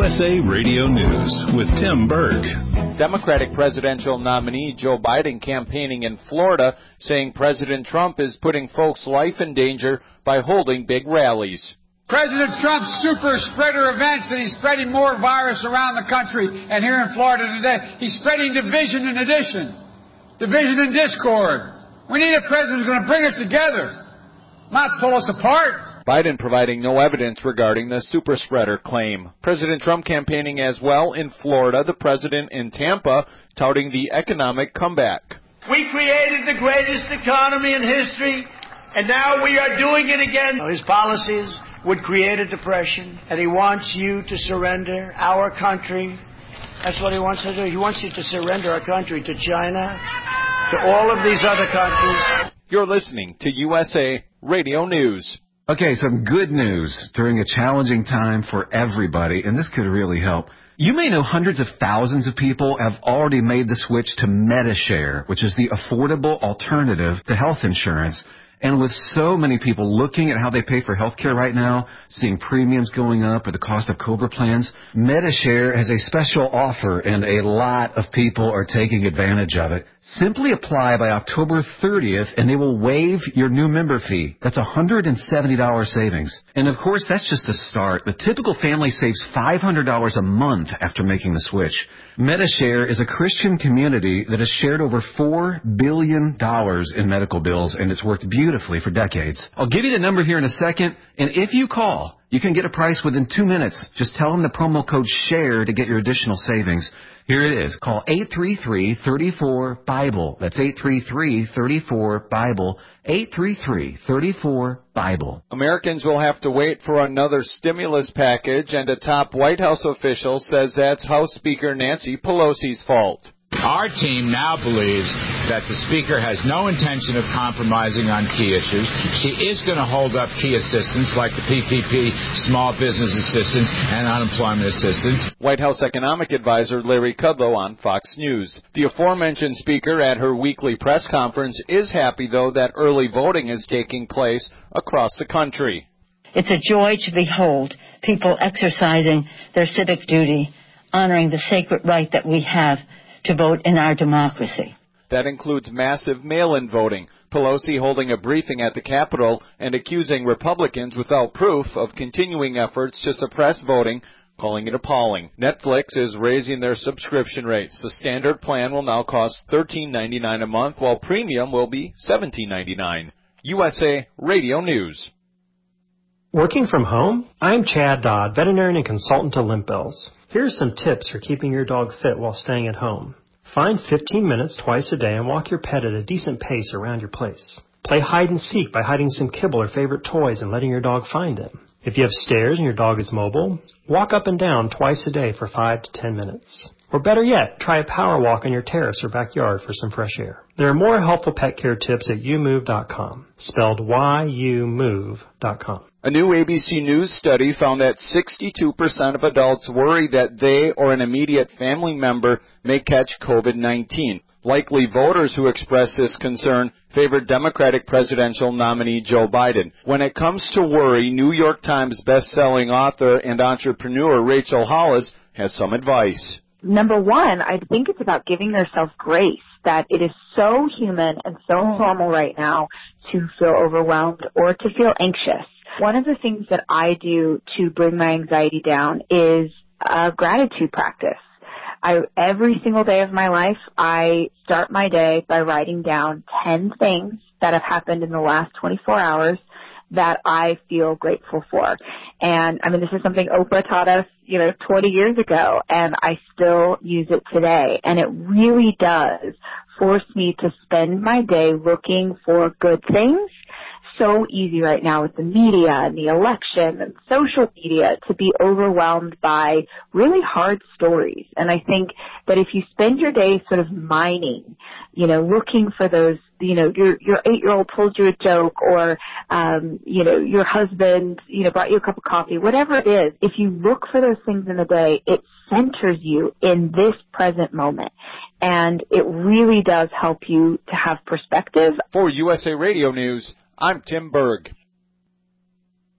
USA Radio News with Tim Berg. Democratic presidential nominee Joe Biden campaigning in Florida, saying President Trump is putting folks' life in danger by holding big rallies. President Trump's super spreader events that he's spreading more virus around the country, and here in Florida today, he's spreading division and addition, division and discord. We need a president who's going to bring us together, not pull us apart. Biden providing no evidence regarding the super spreader claim. President Trump campaigning as well in Florida, the president in Tampa touting the economic comeback. We created the greatest economy in history, and now we are doing it again. His policies would create a depression, and he wants you to surrender our country. That's what he wants to do. He wants you to surrender our country to China, to all of these other countries. You're listening to USA Radio News. Okay, some good news during a challenging time for everybody, and this could really help. You may know hundreds of thousands of people have already made the switch to Medi-Share, which is the affordable alternative to health insurance. And with so many people looking at how they pay for health care right now, seeing premiums going up or the cost of COBRA plans, Medi-Share has a special offer, and a lot of people are taking advantage of it. Simply apply by October 30th, and they will waive your new member fee. That's $170 savings. And, of course, that's just the start. The typical family saves $500 a month after making the switch. Medi-Share is a Christian community that has shared over $4 billion in medical bills, and it's worked beautifully for decades. I'll give you the number here in a second, and if you call, you can get a price within 2 minutes. Just tell them the promo code SHARE to get your additional savings. Here it is. Call 833-34-BIBLE. That's 833-34-BIBLE. 833-34-BIBLE. Americans will have to wait for another stimulus package, and a top White House official says that's House Speaker Nancy Pelosi's fault. Our team now believes that the Speaker has no intention of compromising on key issues. She is going to hold up key assistance like the PPP, small business assistance, and unemployment assistance. White House economic advisor Larry Kudlow on Fox News. The aforementioned Speaker at her weekly press conference is happy, though, that early voting is taking place across the country. It's a joy to behold people exercising their civic duty, honoring the sacred right that we have to vote in our democracy. That includes massive mail-in voting. Pelosi holding a briefing at the Capitol and accusing Republicans without proof of continuing efforts to suppress voting, calling it appalling. Netflix is raising their subscription rates. The standard plan will now cost $13.99 a month, while premium will be $17.99. USA Radio News. Working from home? I'm Chad Dodd, veterinarian and consultant to Limp Bells. Here are some tips for keeping your dog fit while staying at home. Find 15 minutes twice a day and walk your pet at a decent pace around your place. Play hide and seek by hiding some kibble or favorite toys and letting your dog find them. If you have stairs and your dog is mobile, walk up and down twice a day for 5 to 10 minutes. Or better yet, try a power walk on your terrace or backyard for some fresh air. There are more helpful pet care tips at youmove.com, spelled YOUMOVE.com. A new ABC News study found that 62% of adults worry that they or an immediate family member may catch COVID-19. Likely voters who express this concern favor Democratic presidential nominee Joe Biden. When it comes to worry, New York Times best-selling author and entrepreneur Rachel Hollis has some advice. Number one, I think it's about giving yourself grace, that it is so human and so normal right now to feel overwhelmed or to feel anxious. One of the things that I do to bring my anxiety down is a gratitude practice. Every single day of my life, I start my day by writing down 10 things that have happened in the last 24 hours that I feel grateful for. And I mean, this is something Oprah taught us, 20 years ago, and I still use it today. And it really does force me to spend my day looking for good things. So easy right now with the media and the election and social media to be overwhelmed by really hard stories. And I think that if you spend your day sort of mining, looking for those, your 8-year-old told you a joke or, your husband, brought you a cup of coffee, whatever it is, if you look for those things in the day, it centers you in this present moment. And it really does help you to have perspective. For USA Radio News, I'm Tim Berg.